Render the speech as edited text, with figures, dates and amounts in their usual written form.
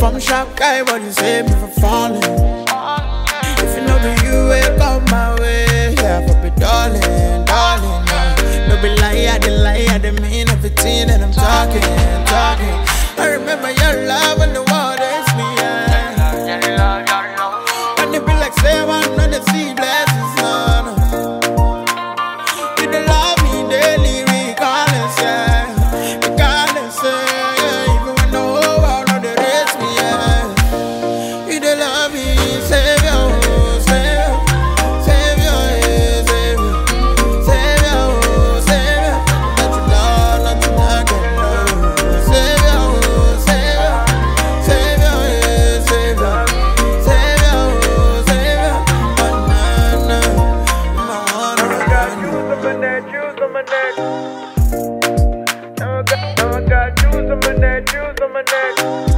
from sharp guy, but you save me from falling. If you know be you, will come my way. Yeah, for be darling, darling. No be lie, I didn't mean everything that I'm talking. I remember your love when the world hates me, yeah. And it be like say one on the sea blessings, no. You don't love me daily, regardless, yeah. Regardless, yeah. Even when the whole world know they race me, yeah. You don't love me, savior, savior, savior, yeah, savior, savior, savior. Not to love, not to not get love. Savior, savior, savior, yeah, savior, savior, savior. Banana, I got juice on my neck, juice on my neck. Now I got juice on my neck, juice on my neck.